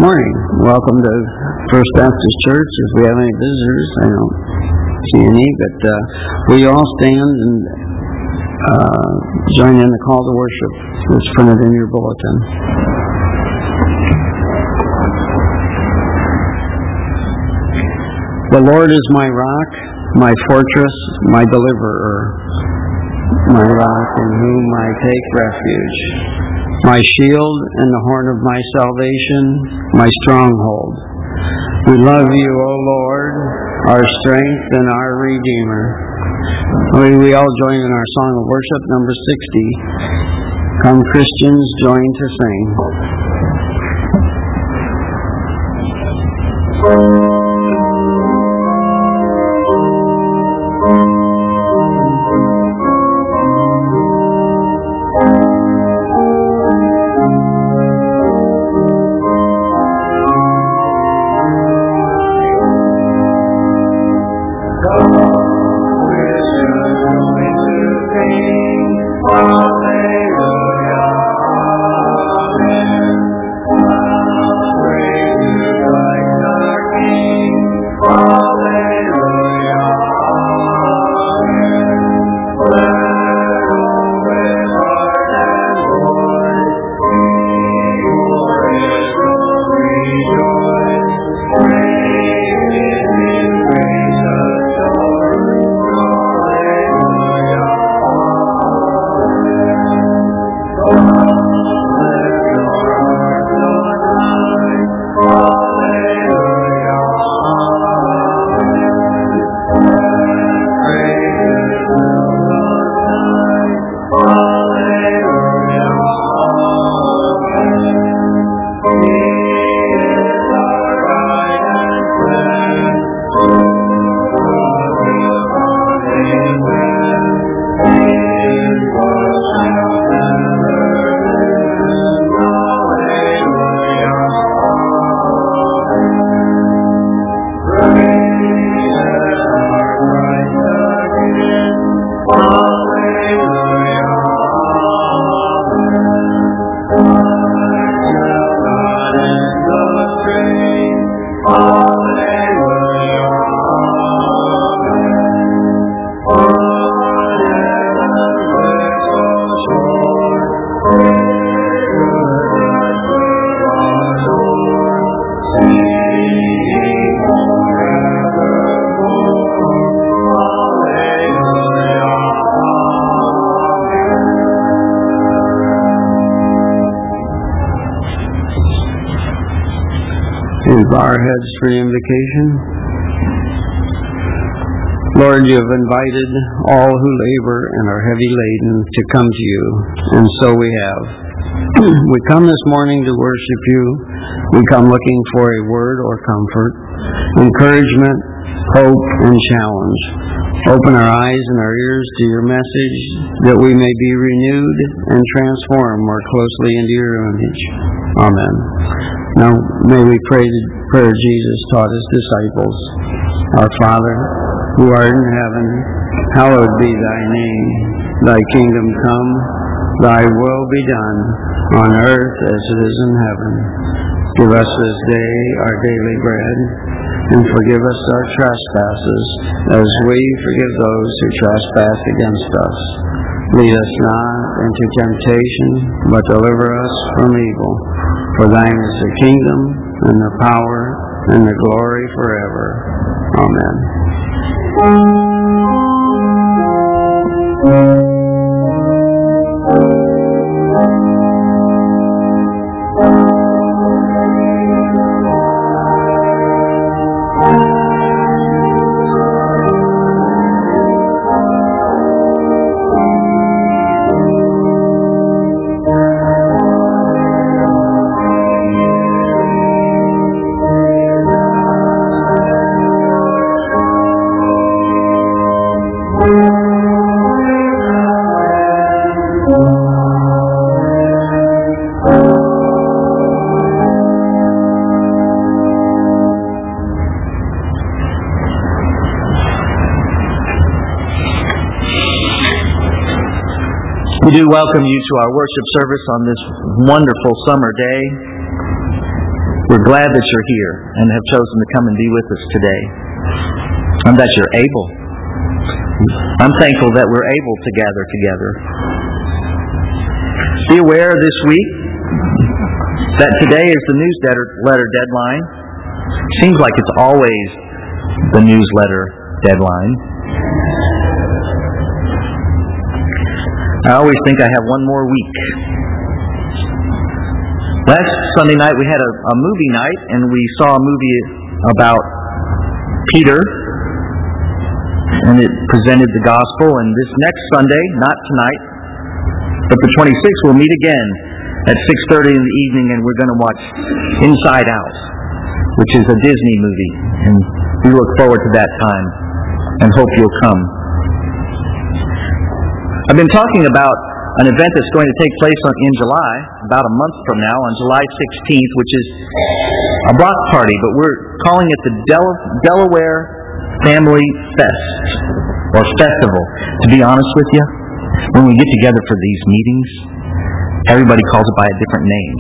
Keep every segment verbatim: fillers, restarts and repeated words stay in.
Morning. Welcome to First Baptist Church. If we have any visitors, I don't see any, but uh, will you all stand and uh, join in the call to worship that's printed in your bulletin. The Lord is my rock, my fortress, my deliverer, my rock in whom I take refuge, my shield and the horn of my salvation, my stronghold. We love you, O Lord, our strength and our Redeemer. We, we all join in our song of worship, number sixty. Come, Christians, join to sing. Bow our heads for invocation. Lord, you have invited all who labor and are heavy laden to come to you, and so we have. We come this morning to worship you. We come looking for a word or comfort, encouragement, hope, and challenge. Open our eyes and our ears to your message, that we may be renewed and transformed more closely into your image. Amen. Now, may we pray the prayer Jesus taught his disciples. Our Father, who art in heaven, hallowed be thy name. Thy kingdom come, thy will be done, on earth as it is in heaven. Give us this day our daily bread, and forgive us our trespasses, as we forgive those who trespass against us. Lead us not into temptation, but deliver us from evil. For thine is the kingdom, and the power, and the glory forever. Amen. We do welcome you to our worship service on this wonderful summer day. We're glad that you're here and have chosen to come and be with us today, and that you're able. I'm thankful that we're able to gather together. Be aware this week that today is the newsletter deadline. Seems like it's always the newsletter deadline. I always think I have one more week. Last Sunday night we had a, a movie night, and we saw a movie about Peter, and it presented the gospel. And this next Sunday, not tonight, but the twenty-sixth, we'll meet again at six thirty in the evening, and we're going to watch Inside Out, which is a Disney movie. And we look forward to that time and hope you'll come. I've been talking about an event that's going to take place on, in July, about a month from now, on July sixteenth, which is a block party, but we're calling it the Del- Delaware Family Fest, or Festival. To be honest with you, when we get together for these meetings, everybody calls it by a different name.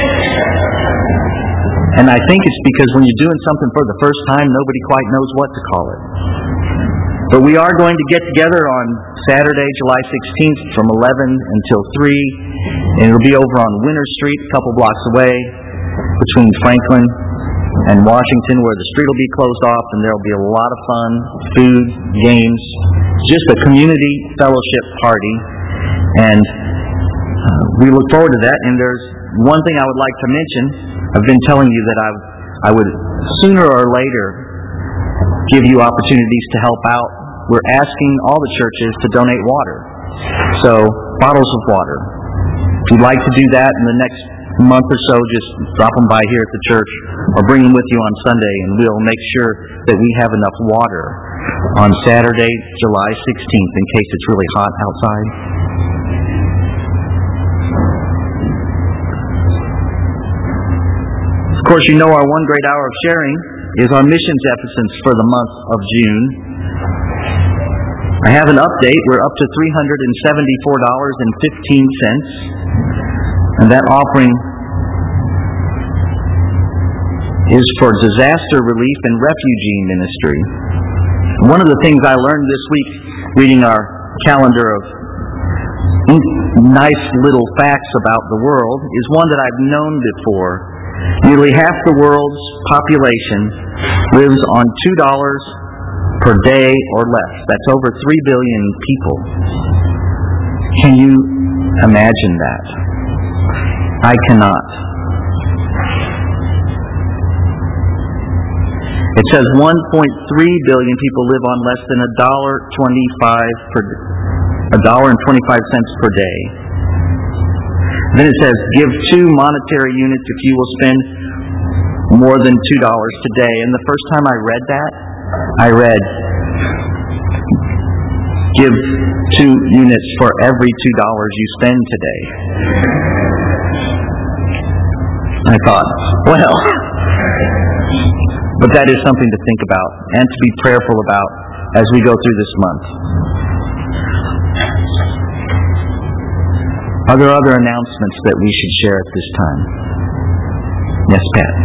And I think it's because when you're doing something for the first time, nobody quite knows what to call it. But we are going to get together on Saturday, July sixteenth, from eleven until three, and it'll be over on Winter Street, a couple blocks away, between Franklin and Washington, where the street will be closed off, and there'll be a lot of fun, food, games, just a community fellowship party. And uh, we look forward to that. And there's one thing I would like to mention. I've been telling you that I, I would sooner or later give you opportunities to help out. We're asking all the churches to donate water. So, bottles of water. If you'd like to do that in the next month or so, just drop them by here at the church or bring them with you on Sunday, and we'll make sure that we have enough water on Saturday, July sixteenth, in case it's really hot outside. Of course, you know our one great hour of sharing is our missions emphasis for the month of June. I have an update. We're up to three hundred seventy-four dollars and fifteen cents, and that offering is for disaster relief and refugee ministry. One of the things I learned this week, reading our calendar of nice little facts about the world, is one that I've known before. Nearly half the world's population lives on two dollars per day or less. That's over three billion people. Can you imagine that? I cannot. It says one point three billion people live on less than a dollar twenty-five per a dollar and twenty-five cents per day. Then it says, give two monetary units if you will spend more than two dollars today. And the first time I read that, I read, give two units for every two dollars you spend today. I thought, well, but that is something to think about and to be prayerful about as we go through this month. Are there other announcements that we should share at this time? Yes, Pat.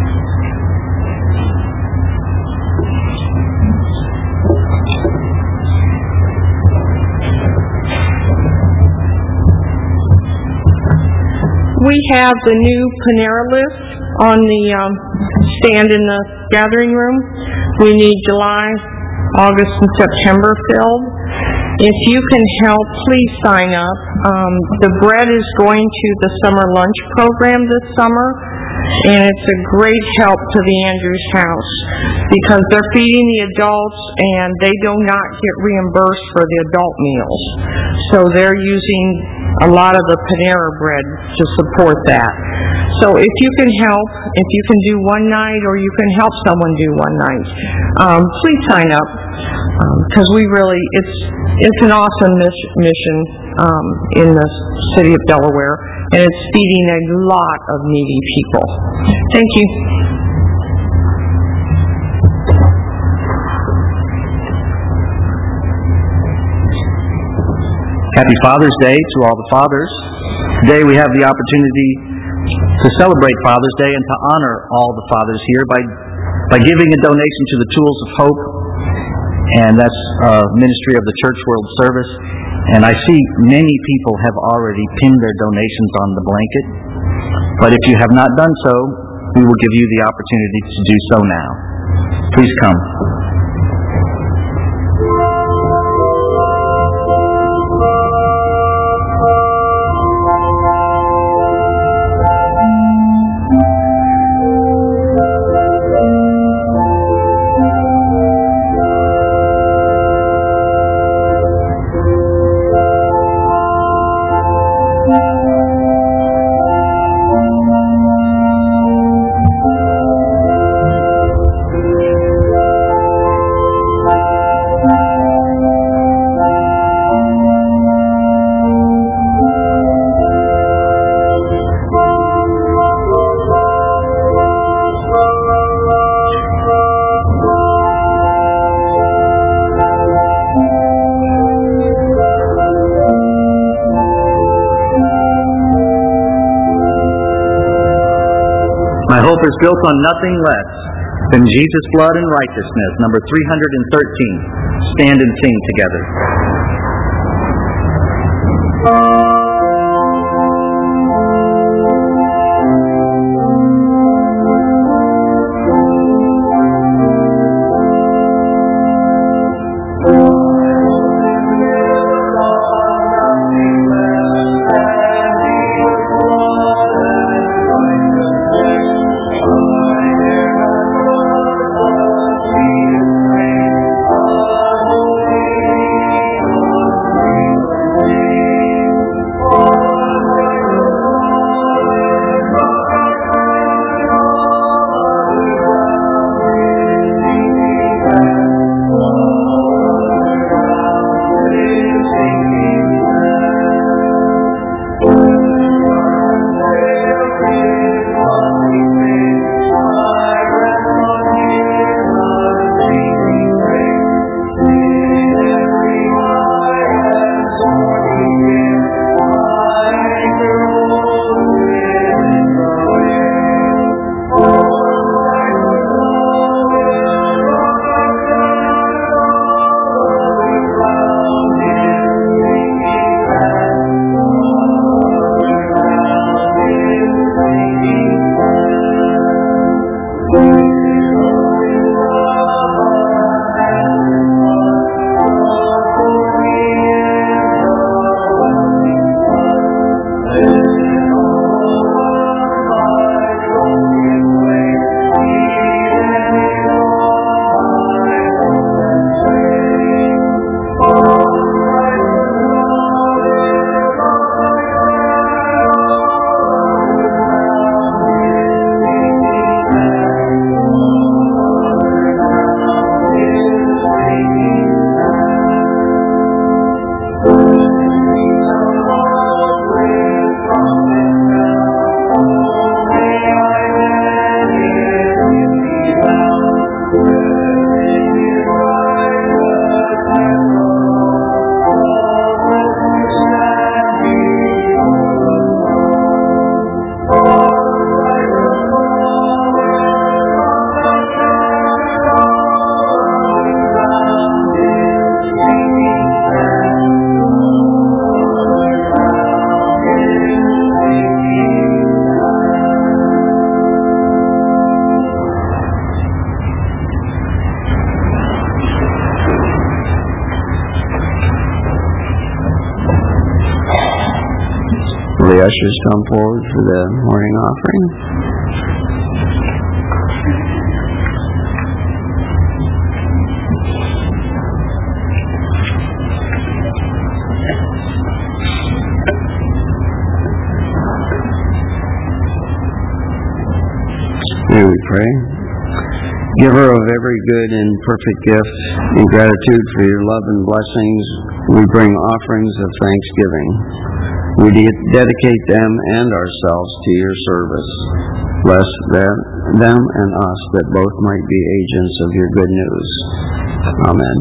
We have the new Panera list on the um, stand in the gathering room. We need July, August, and September filled. If you can help, please sign up. Um, the bread is going to the summer lunch program this summer, and it's a great help to the Andrews House because they're feeding the adults and they do not get reimbursed for the adult meals. So they're using a lot of the Panera bread to support that. So if you can help, if you can do one night or you can help someone do one night, um, please sign up because um, we really, it's it's an awesome mission um, in the city of Delaware, and it's feeding a lot of needy people. Thank you. Happy Father's Day to all the fathers. Today we have the opportunity to celebrate Father's Day and to honor all the fathers here by by giving a donation to the Tools of Hope, and that's a ministry of the Church World Service. And I see many people have already pinned their donations on the blanket. But if you have not done so, we will give you the opportunity to do so now. Please come. My hope is built on nothing less than Jesus' blood and righteousness. Number three hundred thirteen. Stand and sing together. The ushers come forward for the morning offering. May we pray. Giver of every good and perfect gift, in gratitude for your love and blessings, we bring offerings of thanksgiving. We de- dedicate them and ourselves to your service. Bless them, them and us, that both might be agents of your good news. Amen.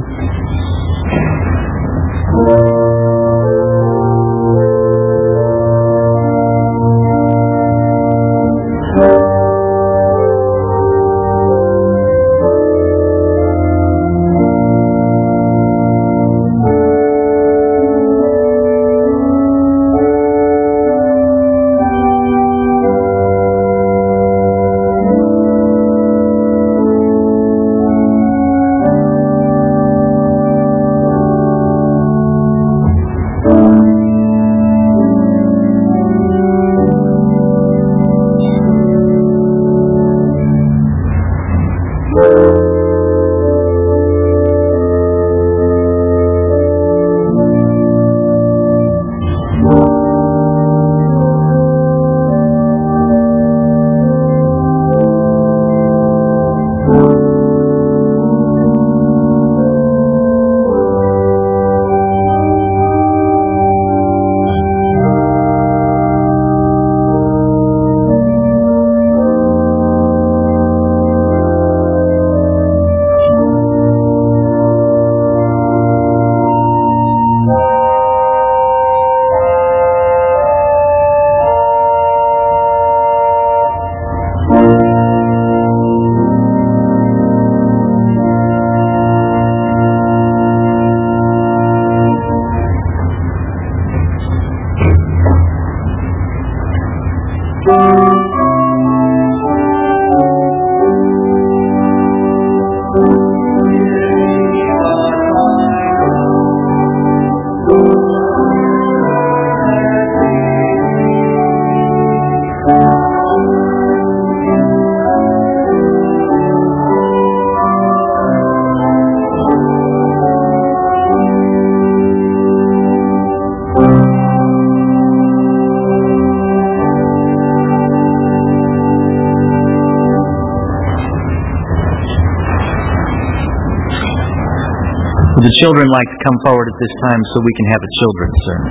the children like to come forward at this time so we can have a children's sermon?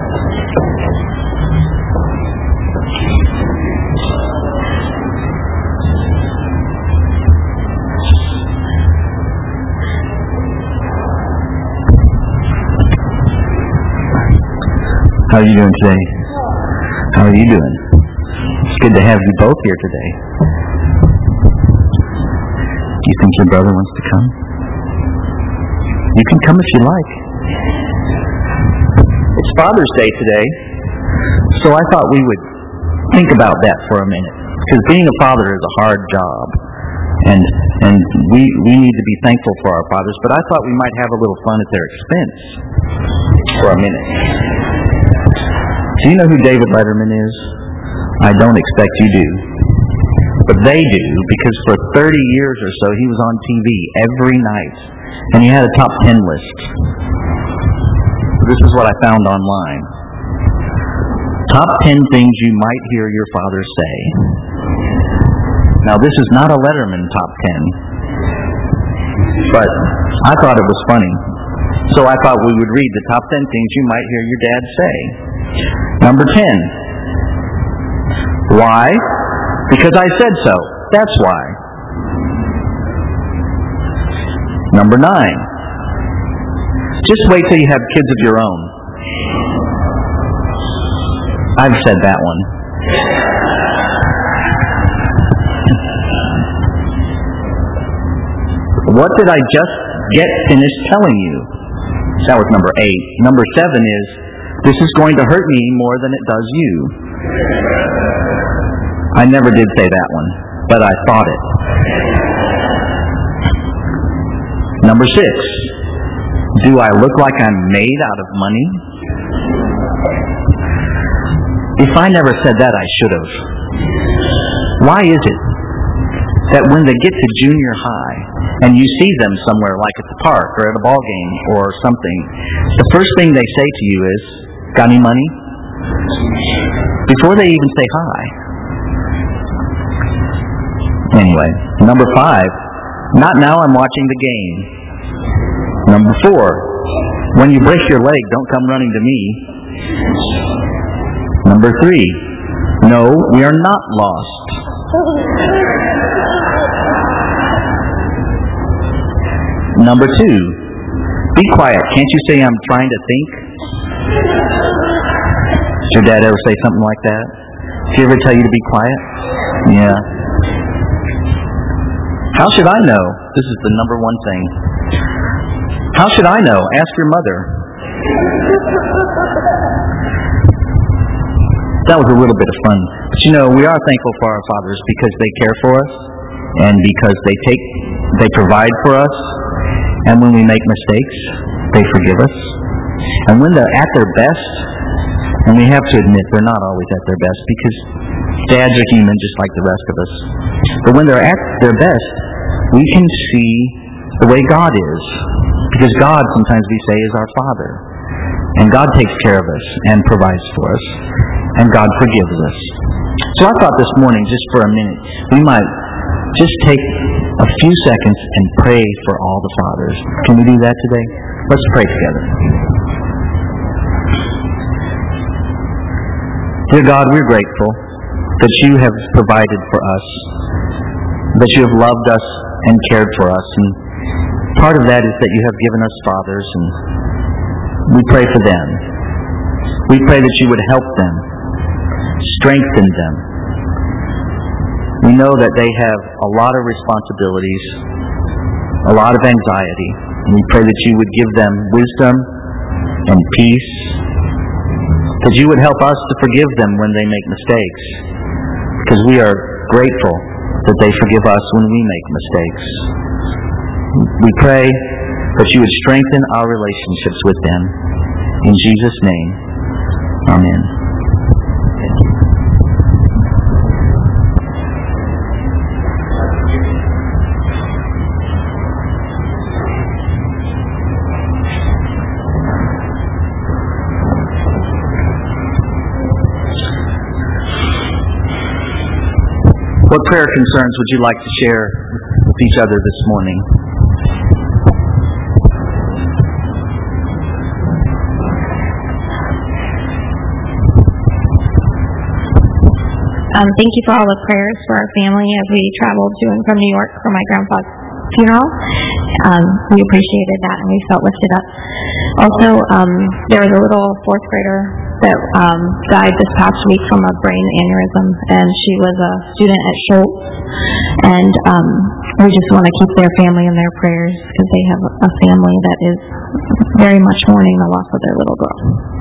How are you doing today? How are you doing? It's good to have you both here today. Do you think your brother wants to come? You can come if you like. It's Father's Day today, so I thought we would think about that for a minute. Because being a father is a hard job, and and we we need to be thankful for our fathers, but I thought we might have a little fun at their expense for a minute. Do you know who David Letterman is? I don't expect you do. But they do, because for thirty years or so he was on T V every night, and he had a top ten list. This is what I found online. Top ten things you might hear your father say. Now this is not a Letterman top ten, but I thought it was funny. So I thought we would read the top ten things you might hear your dad say. Number ten. Why? Because I said so. That's why. Number nine. Just wait till you have kids of your own. I've said that one. What did I just get finished telling you? That was number eight. Number seven is, this is going to hurt me more than it does you. I never did say that one, but I thought it. Number six. Do I look like I'm made out of money? If I never said that, I should have. Why is it that when they get to junior high and you see them somewhere like at the park or at a ball game or something, the first thing they say to you is, got any money? Before they even say hi. Anyway, number five, not now, I'm watching the game. Number four, when you break your leg, don't come running to me. Number three, no, we are not lost. Number two, be quiet, can't you say I'm trying to think? Did your dad ever say something like that? Did he ever tell you to be quiet? Yeah. How should I know? This is the number one thing. How should I know? Ask your mother. That was a little bit of fun. But you know, we are thankful for our fathers because they care for us and because they take, they provide for us. And when we make mistakes, they forgive us. And when they're at their best, and we have to admit they're not always at their best because dads are human just like the rest of us. But when they're at their best, we can see the way God is. Because God, sometimes we say, is our Father. And God takes care of us and provides for us. And God forgives us. So I thought this morning, just for a minute, we might just take a few seconds and pray for all the fathers. Can we do that today? Let's pray together. Dear God, we're grateful that you have provided for us, that you have loved us and cared for us. And part of that is that you have given us fathers, and we pray for them. We pray that you would help them, strengthen them. We know that they have a lot of responsibilities, a lot of anxiety, and we pray that you would give them wisdom and peace, that you would help us to forgive them when they make mistakes, because we are grateful that they forgive us when we make mistakes. We pray that you would strengthen our relationships with them. In Jesus' name, amen. What prayer concerns would you like to share with each other this morning? Um, thank you for all the prayers for our family as we traveled to and from New York for my grandpa's funeral. Um, we appreciated that and we felt lifted up. Also, um, there was a little fourth grader that um, died this past week from a brain aneurysm, and she was a student at Schultz. And um, we just want to keep their family in their prayers because they have a family that is very much mourning the loss of their little girl.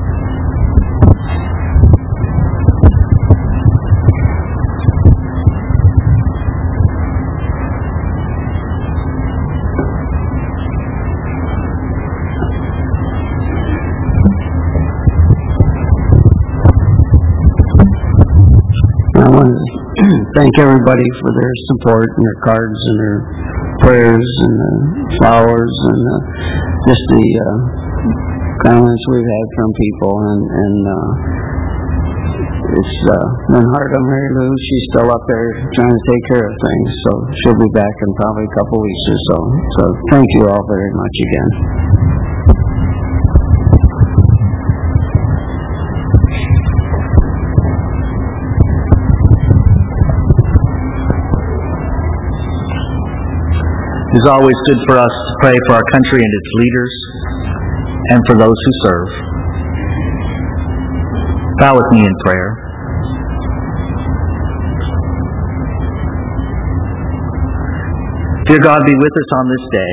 I want to thank everybody for their support and their cards and their prayers and the flowers and uh, just the uh, comments we've had from people. And, and uh, it's uh, been hard on Mary Lou. She's still up there trying to take care of things, so she'll be back in probably a couple weeks or so. So thank you all very much again. It is always good for us to pray for our country and its leaders and for those who serve. Bow with me in prayer. Dear God, be with us on this day.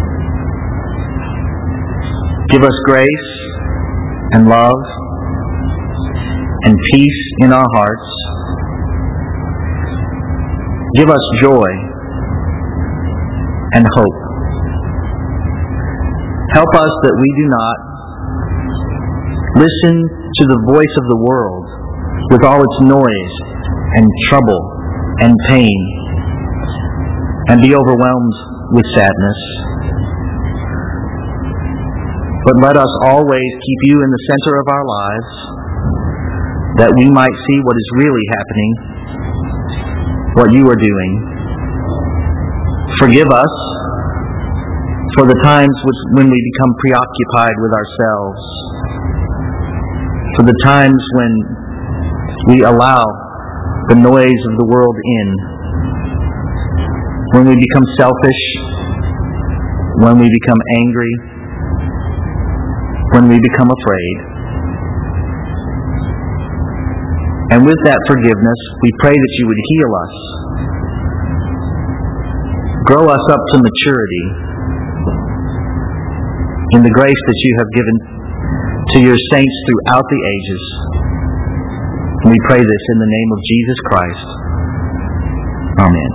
Give us grace and love and peace in our hearts. Give us joy and hope. Help us that we do not listen to the voice of the world with all its noise and trouble and pain and be overwhelmed with sadness. But let us always keep you in the center of our lives, that we might see what is really happening, what you are doing. Forgive us for the times which, when we become preoccupied with ourselves, for the times when we allow the noise of the world in, when we become selfish, when we become angry, when we become afraid. And with that forgiveness, we pray that you would heal us, grow us up to maturity in the grace that you have given to your saints throughout the ages. And we pray this in the name of Jesus Christ. Amen.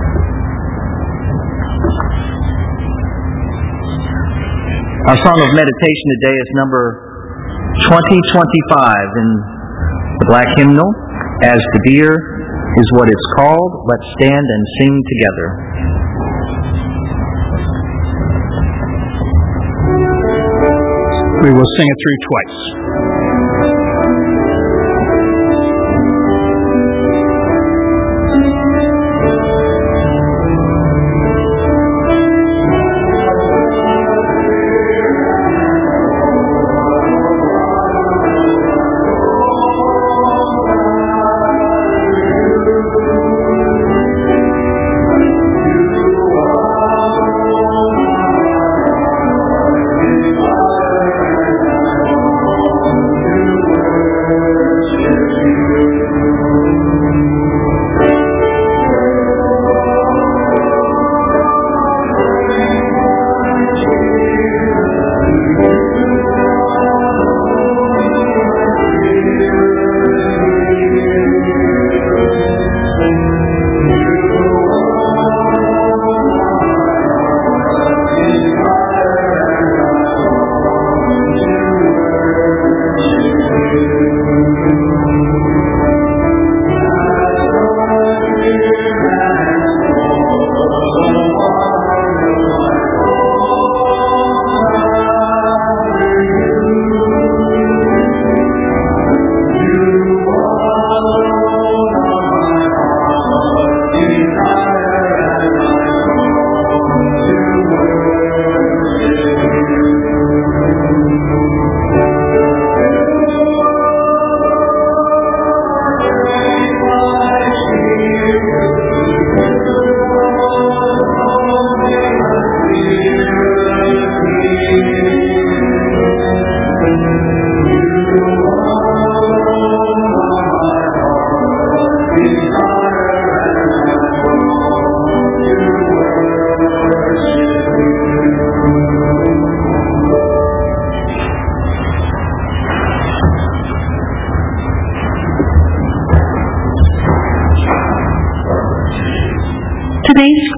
Our song of meditation today is number twenty twenty-five in the black hymnal, As the Deer is what it's called. Let's stand and sing together. We will sing it through twice. Thank you.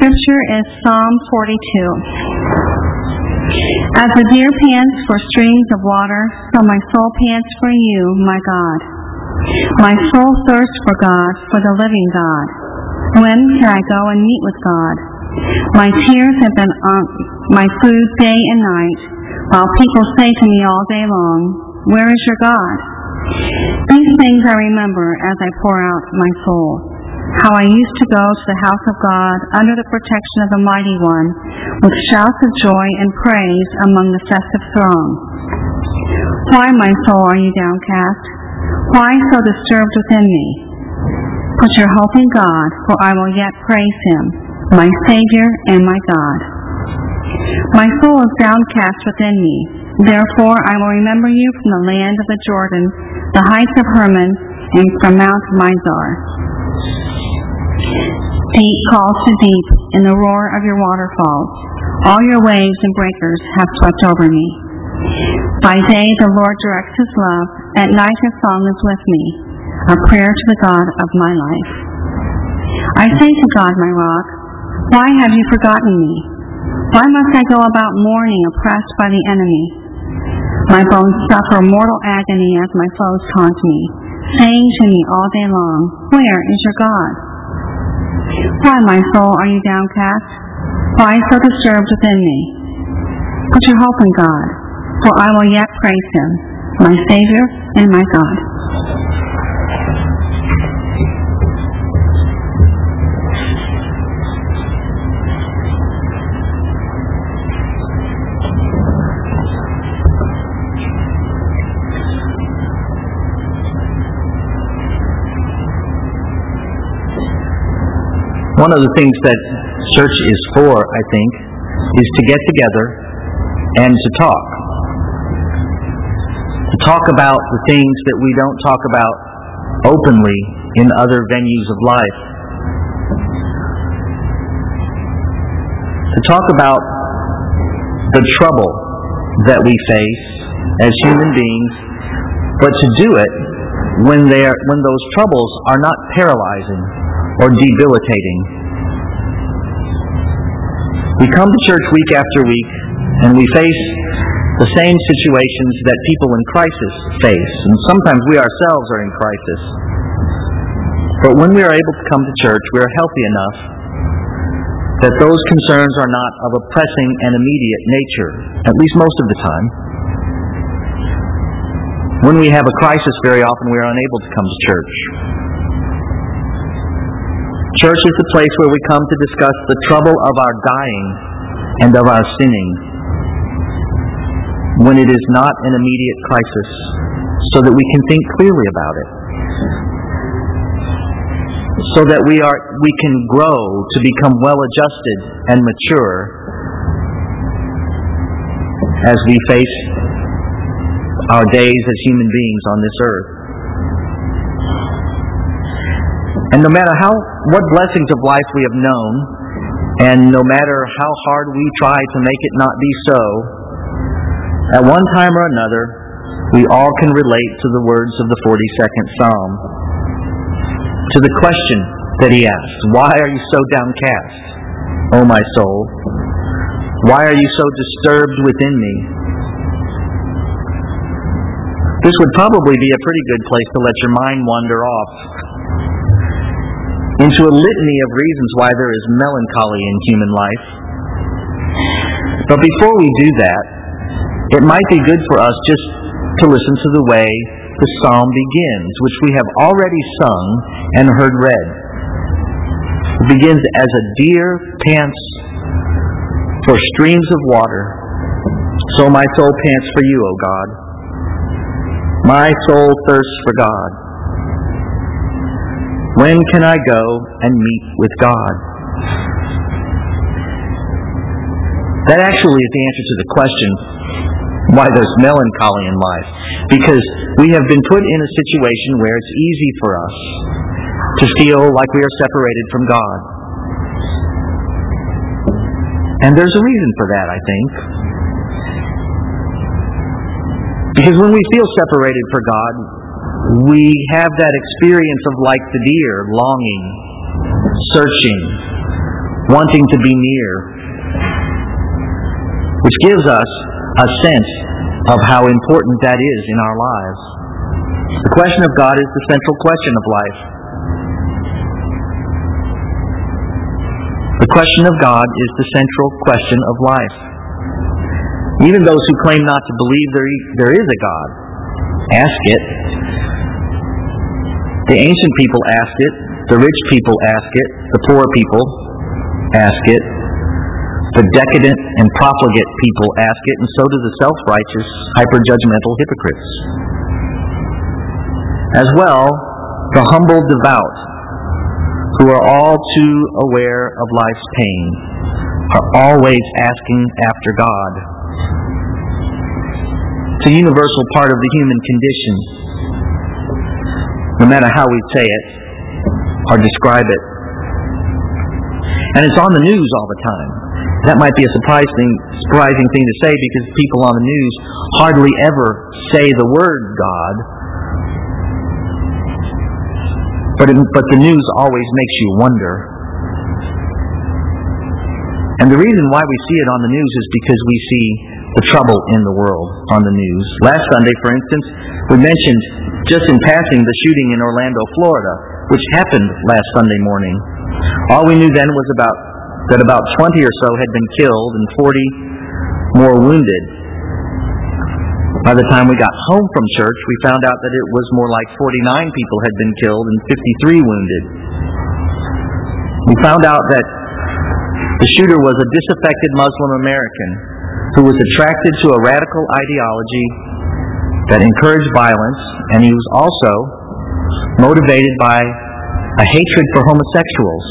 scripture is Psalm forty-two. As the deer pants for streams of water, so my soul pants for you, my God. My soul thirsts for God, for the living God. When can I go and meet with God? My tears have been on my food day and night, while people say to me all day long, "Where is your God?" These things I remember as I pour out my soul. How I used to go to the house of God under the protection of the Mighty One, with shouts of joy and praise among the festive throng. Why, my soul, are you downcast? Why so disturbed within me? Put your hope in God, for I will yet praise Him, my Savior and my God. My soul is downcast within me. Therefore I will remember you from the land of the Jordan, the heights of Hermon, and from Mount Mizar. Deep calls to deep in the roar of your waterfalls. All your waves and breakers have swept over me. By day the Lord directs His love. At night His song is with me, a prayer to the God of my life. I say to God, my rock, why have you forgotten me? Why must I go about mourning, oppressed by the enemy? My bones suffer mortal agony as my foes taunt me, saying to me all day long, "Where is your God?" Why, my soul, are you downcast? Why so disturbed within me? Put your hope in God, for I will yet praise Him, my Savior and my God. One of the things that church is for, I think, is to get together and to talk. To talk about the things that we don't talk about openly in other venues of life. To talk about the trouble that we face as human beings, but to do it when they are, when those troubles are not paralyzing or debilitating. We come to church week after week, and we face the same situations that people in crisis face, and sometimes we ourselves are in crisis. But when we are able to come to church, we are healthy enough that those concerns are not of a pressing and immediate nature, at least most of the time. When we have a crisis, very often we are unable to come to church. Church is the place where we come to discuss the trouble of our dying and of our sinning, when it is not an immediate crisis, so that we can think clearly about it, so that we are we can grow to become well-adjusted and mature as we face our days as human beings on this earth. And no matter how what blessings of life we have known, and no matter how hard we try to make it not be so, at one time or another, we all can relate to the words of the forty-second Psalm, to the question that he asks, "Why are you so downcast, O my soul? Why are you so disturbed within me?" This would probably be a pretty good place to let your mind wander off into a litany of reasons why there is melancholy in human life. But before we do that, it might be good for us just to listen to the way the psalm begins, which we have already sung and heard read. It begins, "As a deer pants for streams of water, so my soul pants for you, O God. My soul thirsts for God. When can I go and meet with God?" That actually is the answer to the question why there's melancholy in life. Because we have been put in a situation where it's easy for us to feel like we are separated from God. And there's a reason for that, I think. Because when we feel separated from God, we have that experience of, like the deer, longing, searching, wanting to be near, which gives us a sense of how important that is in our lives. The question of God is the central question of life. The question of God is the central question of life. Even those who claim not to believe there, there is a God ask it. The ancient people asked it. The rich people ask it. The poor people ask it. The decadent and profligate people ask it, and so do the self-righteous, hyper-judgmental hypocrites. As well, the humble devout, who are all too aware of life's pain, are always asking after God. It's a universal part of the human condition, no matter how we say it or describe it. And it's on the news all the time. That might be a surprising, surprising thing to say, because people on the news hardly ever say the word God. But, it, but the news always makes you wonder. And the reason why we see it on the news is because we see the trouble in the world on the news. Last Sunday, for instance, we mentioned just in passing the shooting in Orlando, Florida, which happened last Sunday morning. All we knew then was about that about twenty or so had been killed and forty more wounded. By the time we got home from church, we found out that it was more like forty-nine people had been killed and fifty-three wounded. We found out that the shooter was a disaffected Muslim American who was attracted to a radical ideology that encouraged violence, and he was also motivated by a hatred for homosexuals.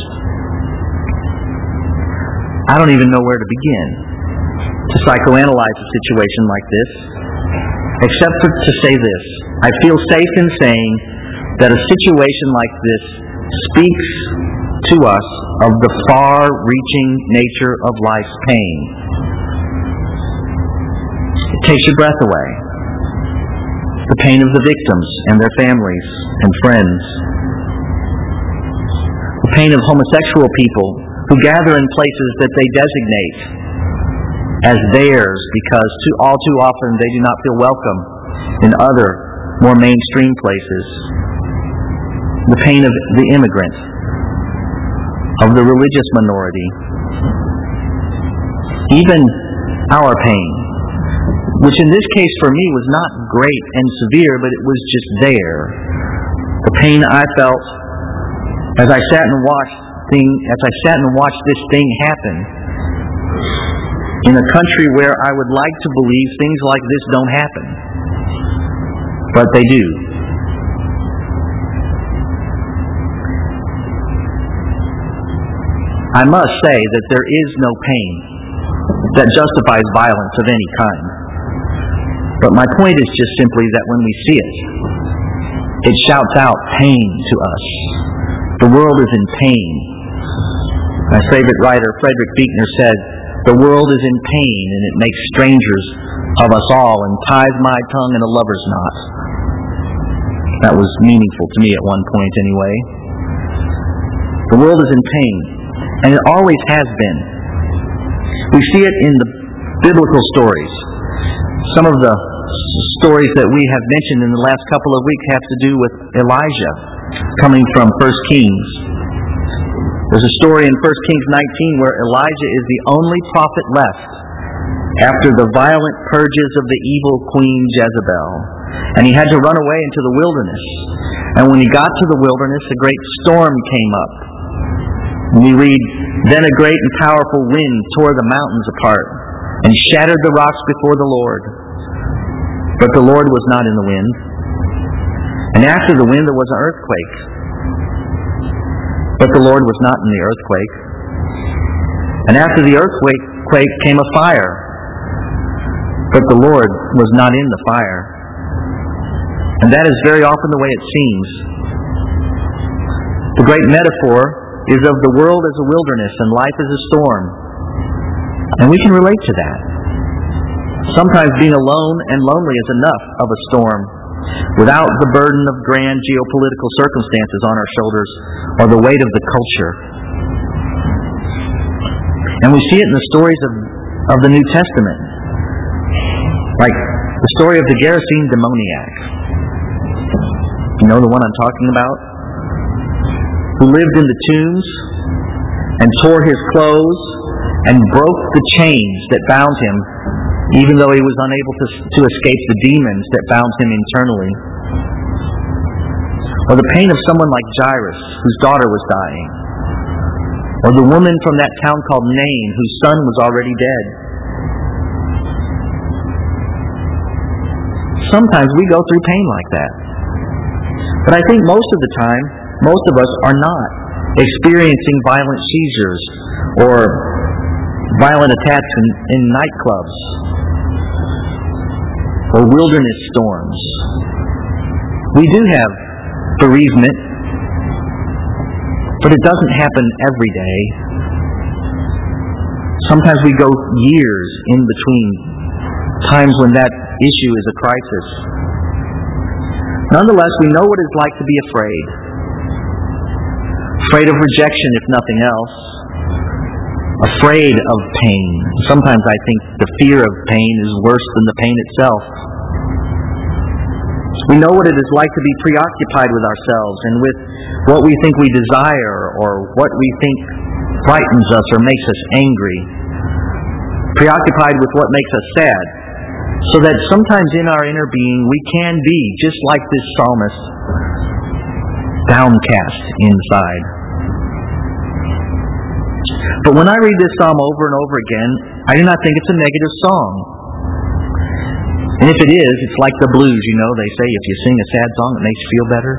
I don't even know where to begin to psychoanalyze a situation like this, except for to say this. I feel safe in saying that a situation like this speaks to us of the far-reaching nature of life's pain. It takes your breath away. The pain of the victims and their families and friends. The pain of homosexual people who gather in places that they designate as theirs because too, all too often they do not feel welcome in other, more mainstream places. The pain of the immigrant, of the religious minority. Even our pain, which in this case for me was not great and severe, but it was just there. The pain I felt as I sat and watched thing, as I sat and watched this thing happen in a country where I would like to believe things like this don't happen, but they do. I must say that there is no pain that justifies violence of any kind. But my point is just simply that when we see it, it shouts out pain to us. The world is in pain. My favorite writer, Frederick Buechner, said, "The world is in pain, and it makes strangers of us all and ties my tongue in a lover's knot." That was meaningful to me at one point anyway. The world is in pain, and it always has been. We see it in the biblical stories. Some of the stories that we have mentioned in the last couple of weeks have to do with Elijah, coming from First Kings. There's a story in First Kings nineteen where Elijah is the only prophet left after the violent purges of the evil queen Jezebel. And he had to run away into the wilderness. And when he got to the wilderness, a great storm came up. And we read, "Then a great and powerful wind tore the mountains apart and shattered the rocks before the Lord. But the Lord was not in the wind. And after the wind there was an earthquake. But the Lord was not in the earthquake. And after the earthquake came a fire. But the Lord was not in the fire." And that is very often the way it seems. The great metaphor is of the world as a wilderness and life as a storm. And we can relate to that. Sometimes being alone and lonely is enough of a storm, without the burden of grand geopolitical circumstances on our shoulders or the weight of the culture. And we see it in the stories of, of the New Testament. Like the story of the Gerasene demoniac. You know the one I'm talking about? Who lived in the tombs and tore his clothes and broke the chains that bound him, even though he was unable to, to escape the demons that bound him internally. Or the pain of someone like Jairus, whose daughter was dying. Or the woman from that town called Nain, whose son was already dead. Sometimes we go through pain like that. But I think most of the time, most of us are not experiencing violent seizures or violent attacks in, in nightclubs or wilderness storms. We do have bereavement, but it doesn't happen every day. Sometimes we go years in between times when that issue is a crisis. Nonetheless, we know what it's like to be afraid. Afraid of rejection, if nothing else. Afraid of pain. Sometimes I think the fear of pain is worse than the pain itself. We know what it is like to be preoccupied with ourselves and with what we think we desire or what we think frightens us or makes us angry. Preoccupied with what makes us sad. So that sometimes in our inner being we can be, just like this psalmist, downcast inside. But when I read this psalm over and over again, I do not think it's a negative song. And if it is, it's like the blues, you know, they say if you sing a sad song it makes you feel better.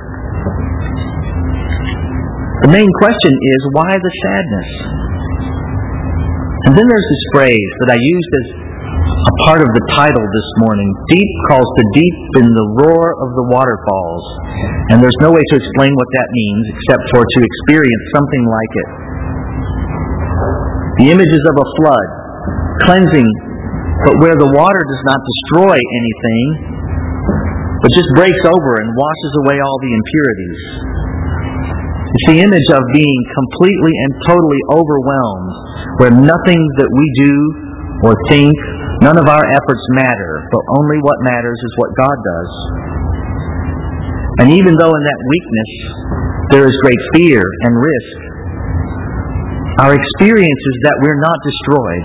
The main question is, why the sadness? And then there's this phrase that I used as a part of the title this morning. Deep calls to deep in the roar of the waterfalls. And there's no way to explain what that means except for to experience something like it. The images of a flood, cleansing, but where the water does not destroy anything, but just breaks over and washes away all the impurities. It's the image of being completely and totally overwhelmed, where nothing that we do or think, none of our efforts matter, but only what matters is what God does. And even though in that weakness there is great fear and risk, our experience is that we're not destroyed,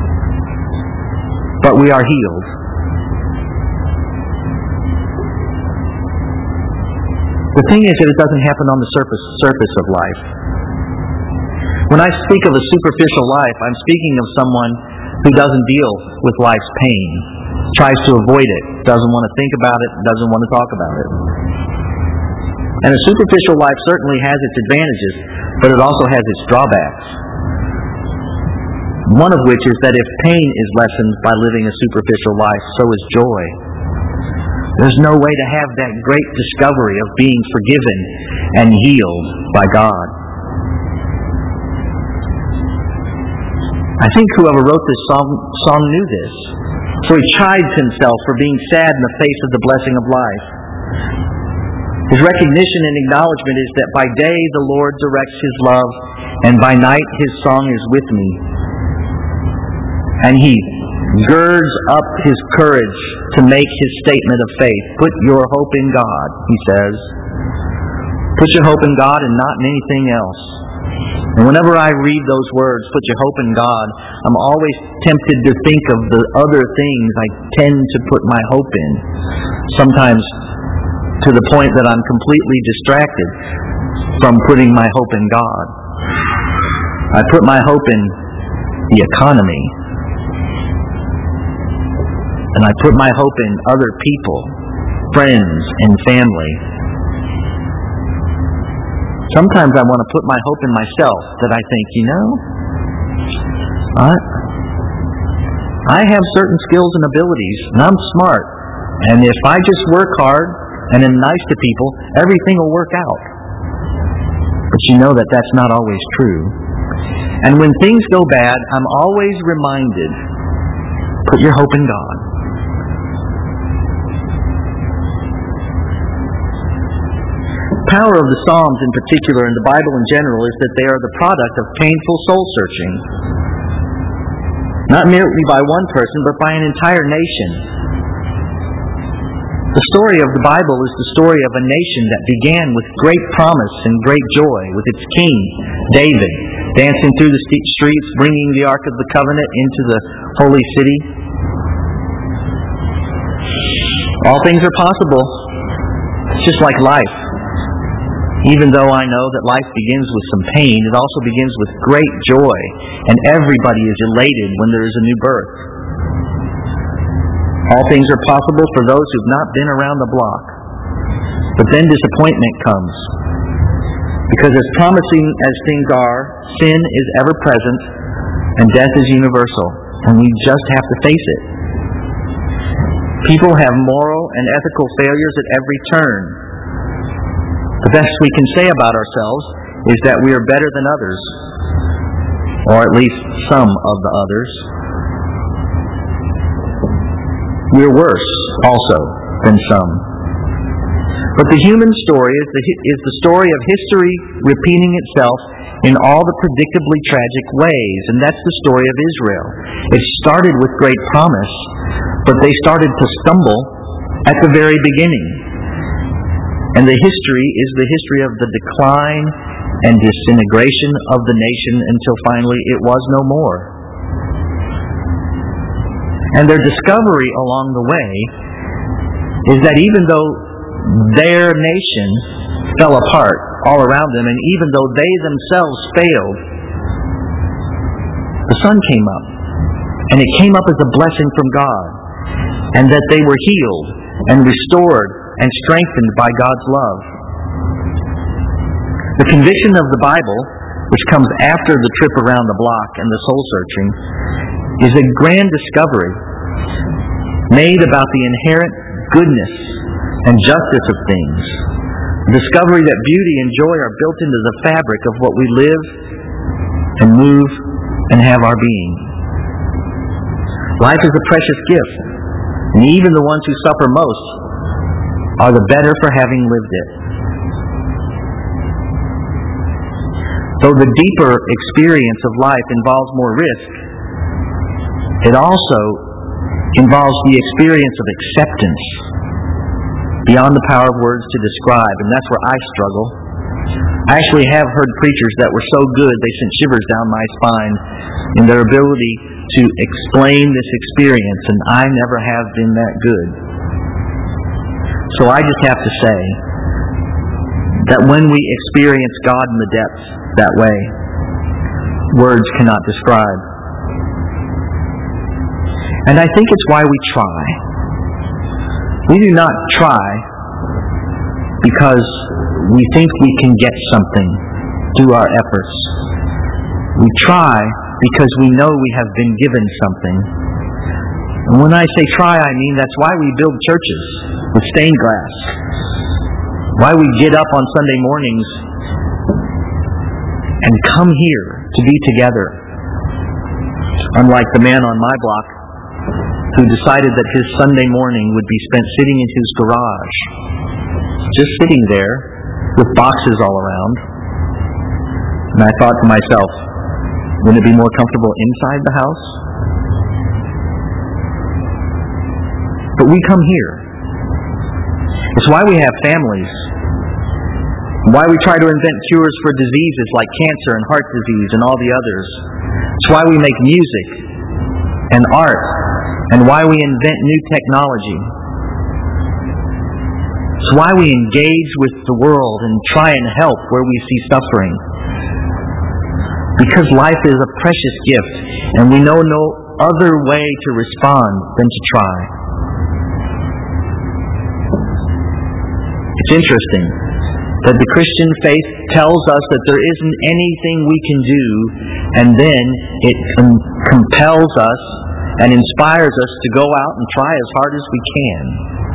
but we are healed. The thing is that it doesn't happen on the surface surface of life. When I speak of a superficial life, I'm speaking of someone who doesn't deal with life's pain, tries to avoid it, doesn't want to think about it, doesn't want to talk about it. And a superficial life certainly has its advantages, but it also has its drawbacks. One of which is that if pain is lessened by living a superficial life, so is joy. There's no way to have that great discovery of being forgiven and healed by God. I think whoever wrote this song, song knew this. So he chides himself for being sad in the face of the blessing of life. His recognition and acknowledgement is that by day the Lord directs His love, and by night His song is with me. And he girds up his courage to make his statement of faith. Put your hope in God, he says. Put your hope in God and not in anything else. And whenever I read those words, put your hope in God, I'm always tempted to think of the other things I tend to put my hope in. Sometimes to the point that I'm completely distracted from putting my hope in God. I put my hope in the economy. And I put my hope in other people, friends and family. Sometimes I want to put my hope in myself, that I think, you know, I, I have certain skills and abilities, and I'm smart. And if I just work hard and am nice to people, everything will work out. But you know that that's not always true. And when things go bad, I'm always reminded, put your hope in God. The power of the Psalms in particular, and the Bible in general, is that they are the product of painful soul searching. Not merely by one person, but by an entire nation. The story of the Bible is the story of a nation that began with great promise and great joy, with its king, David, dancing through the streets, bringing the Ark of the Covenant into the holy city. All things are possible. It's just like life. Even though I know that life begins with some pain, it also begins with great joy, and everybody is elated when there is a new birth. All things are possible for those who've not been around the block. But then disappointment comes. Because as promising as things are, sin is ever present, and death is universal, and we just have to face it. People have moral and ethical failures at every turn. The best we can say about ourselves is that we are better than others, or at least some of the others. We're worse, also, than some. But the human story is the, is the story of history repeating itself in all the predictably tragic ways, and that's the story of Israel. It started with great promise, but they started to stumble at the very beginning. And the history is the history of the decline and disintegration of the nation until finally it was no more. And their discovery along the way is that even though their nation fell apart all around them, and even though they themselves failed, the sun came up, and it came up as a blessing from God, and that they were healed and restored and strengthened by God's love. The conviction of the Bible, which comes after the trip around the block and the soul searching, is a grand discovery made about the inherent goodness and justice of things. The discovery that beauty and joy are built into the fabric of what we live and move and have our being. Life is a precious gift, and even the ones who suffer most are the better for having lived it. Though the deeper experience of life involves more risk, it also involves the experience of acceptance beyond the power of words to describe, and that's where I struggle. I actually have heard preachers that were so good they sent shivers down my spine in their ability to explain this experience, and I never have been that good. So I just have to say that when we experience God in the depths that way, words cannot describe. And I think it's why we try. We do not try because we think we can get something through our efforts. We try because we know we have been given something. And when I say try, I mean that's why we build churches with stained glass. Why we get up on Sunday mornings and come here to be together. Unlike the man on my block who decided that his Sunday morning would be spent sitting in his garage, just sitting there with boxes all around. And I thought to myself, wouldn't it be more comfortable inside the house? But we come here. It's why we have families. Why we try to invent cures for diseases like cancer and heart disease and all the others. It's why we make music and art, and why we invent new technology. It's why we engage with the world and try and help where we see suffering. Because life is a precious gift, and we know no other way to respond than to try. It's interesting that the Christian faith tells us that there isn't anything we can do, and then it com- compels us and inspires us to go out and try as hard as we can.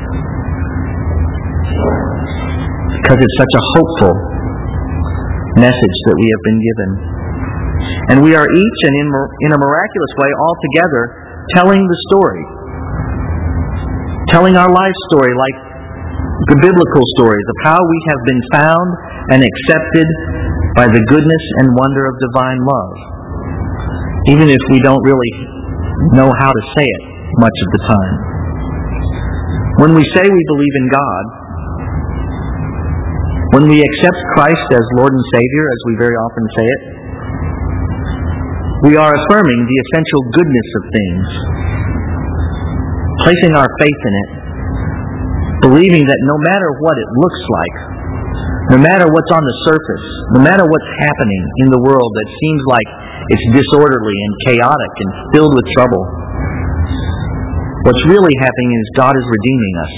Because it's such a hopeful message that we have been given. And we are each, and in, in a miraculous way, all together, telling the story. Telling our life story like the biblical stories of how we have been found and accepted by the goodness and wonder of divine love. Even if we don't really know how to say it much of the time. When we say we believe in God, when we accept Christ as Lord and Savior, as we very often say it, we are affirming the essential goodness of things, placing our faith in it, believing that no matter what it looks like, no matter what's on the surface, no matter what's happening in the world that seems like it's disorderly and chaotic and filled with trouble, what's really happening is God is redeeming us.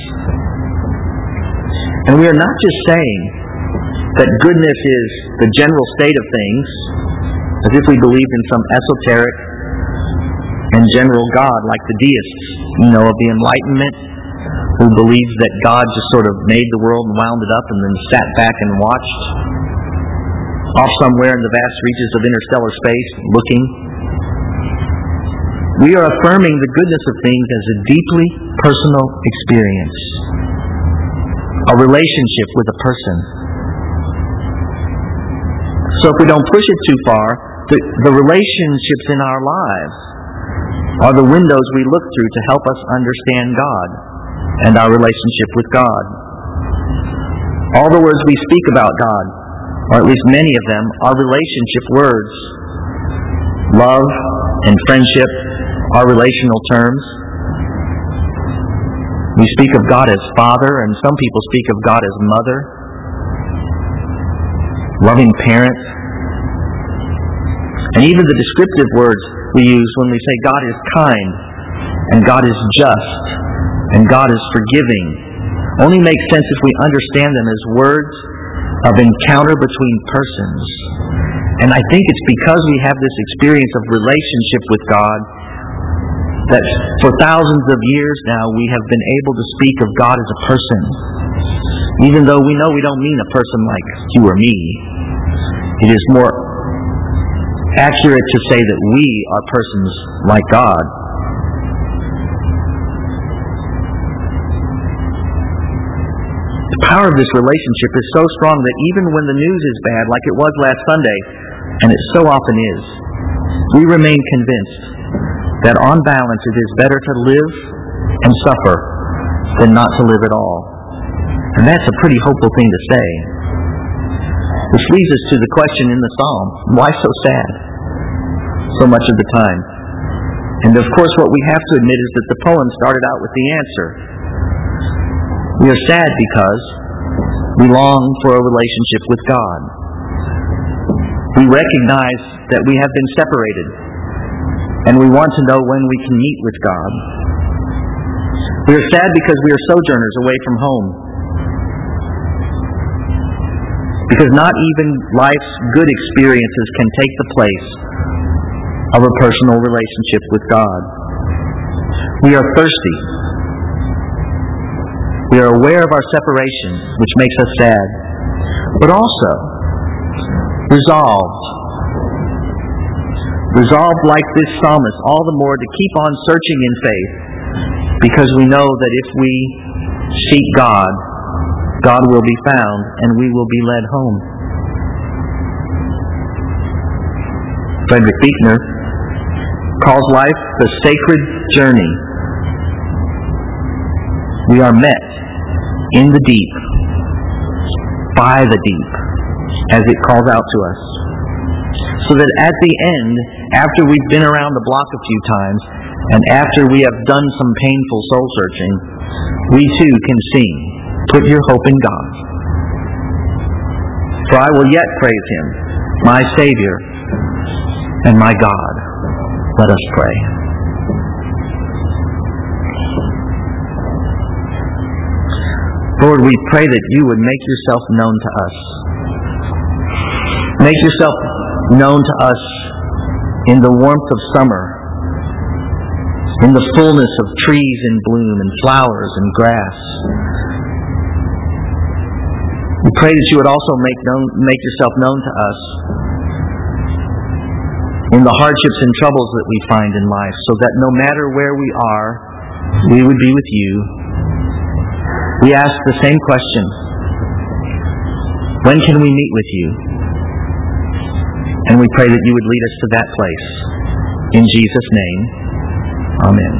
And we are not just saying that goodness is the general state of things, as if we believed in some esoteric and general God like the deists, you know, of the Enlightenment, who believes that God just sort of made the world and wound it up and then sat back and watched off somewhere in the vast reaches of interstellar space looking. We are affirming the goodness of things as a deeply personal experience, a relationship with a person. So if we don't push it too far, the, the relationships in our lives are the windows we look through to help us understand God and our relationship with God. All the words we speak about God, or at least many of them, are relationship words. Love and friendship are relational terms. We speak of God as Father, and some people speak of God as Mother, loving parent. And even the descriptive words we use when we say God is kind, and God is just, and God is forgiving, only make sense if we understand them as words of encounter between persons. And I think it's because we have this experience of relationship with God that for thousands of years now we have been able to speak of God as a person, even though we know we don't mean a person like you or me. It is more accurate to say that we are persons like God. The power of this relationship is so strong that even when the news is bad, like it was last Sunday, and it so often is, we remain convinced that on balance it is better to live and suffer than not to live at all. And that's a pretty hopeful thing to say. Which leads us to the question in the psalm, why so sad so much of the time? And of course what we have to admit is that the poem started out with the answer. We are sad because we long for a relationship with God. We recognize that we have been separated, and we want to know when we can meet with God. We are sad because we are sojourners away from home. Because not even life's good experiences can take the place of a personal relationship with God. We are thirsty. We are aware of our separation, which makes us sad, but also resolved. Resolved like this psalmist, all the more to keep on searching in faith, because we know that if we seek God, God will be found and we will be led home. Frederick Buechner calls life the sacred journey. We are met in the deep, by the deep, as it calls out to us. So that at the end, after we've been around the block a few times, and after we have done some painful soul searching, we too can sing, "Put your hope in God. For I will yet praise Him, my Savior and my God." Let us pray. Lord, we pray that you would make yourself known to us. Make yourself known to us in the warmth of summer, in the fullness of trees in bloom and flowers and grass. We pray that you would also make known, make yourself known to us in the hardships and troubles that we find in life, so that no matter where we are, we would be with you. We ask the same question: when can we meet with you? And we pray that you would lead us to that place. In Jesus' name, Amen.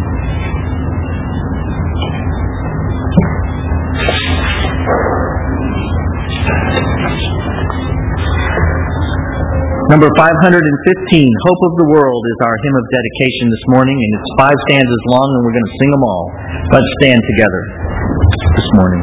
Number five hundred fifteen, Hope of the World, is our hymn of dedication this morning, and it's five stanzas long, and we're going to sing them all. Let's stand together this morning.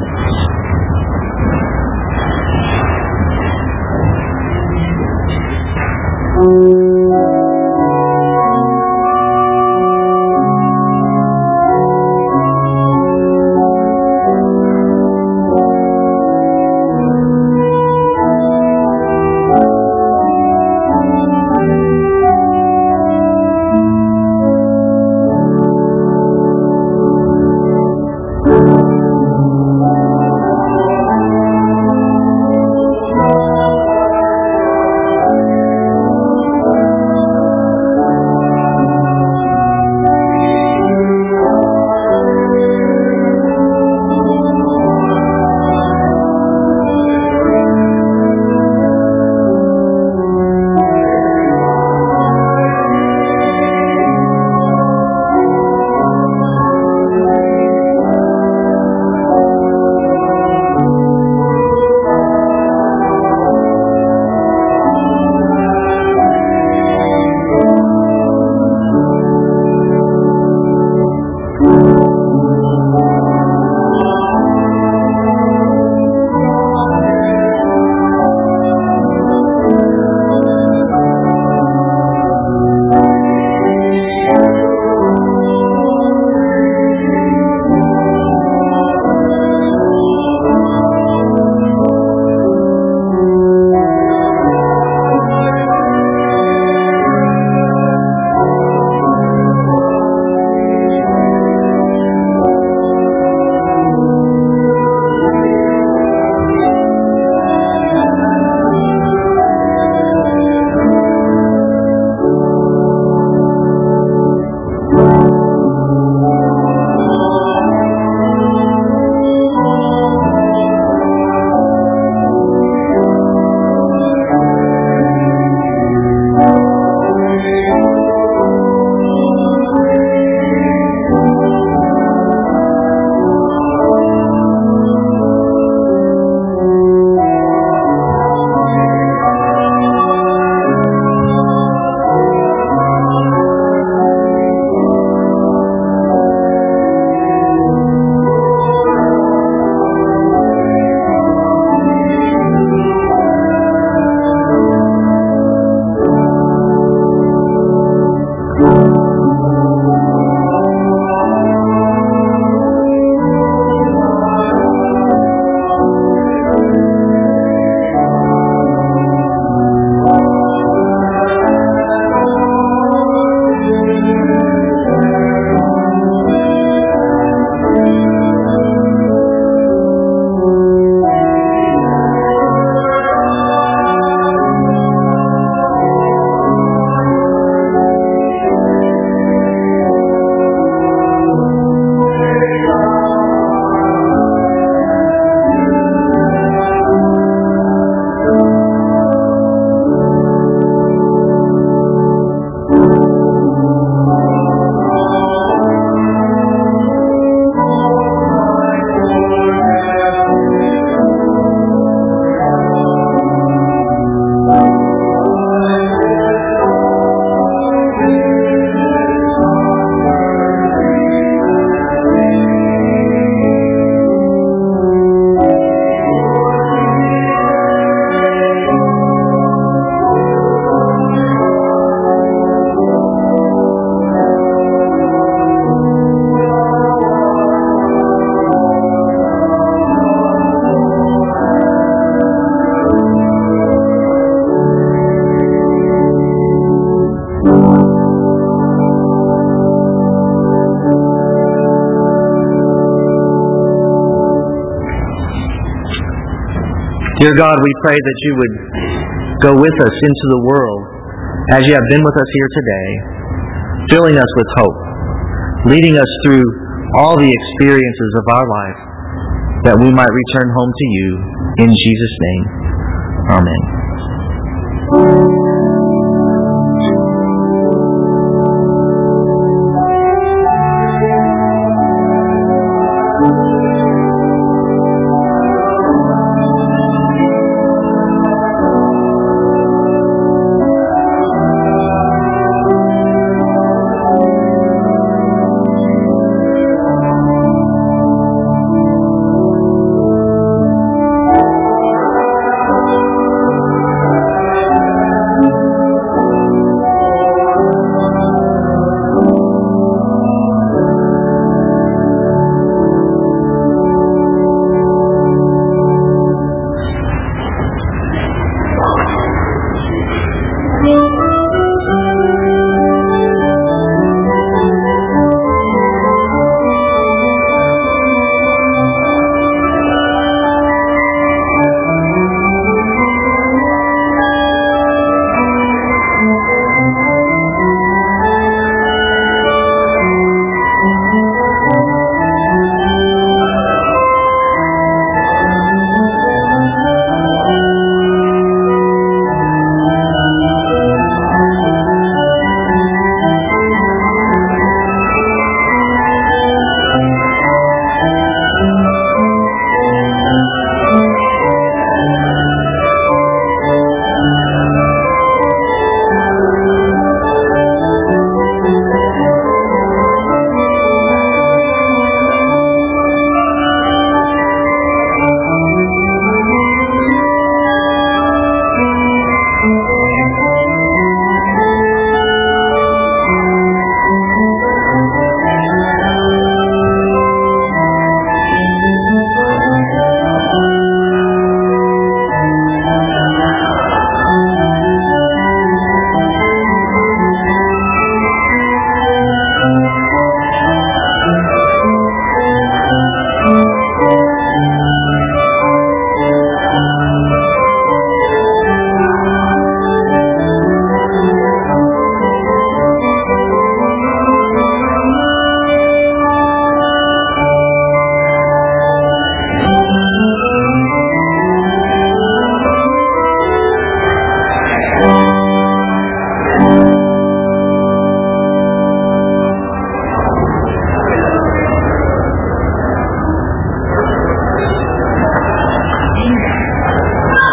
Dear God, we pray that you would go with us into the world as you have been with us here today, filling us with hope, leading us through all the experiences of our life, that we might return home to you. In Jesus' name, amen.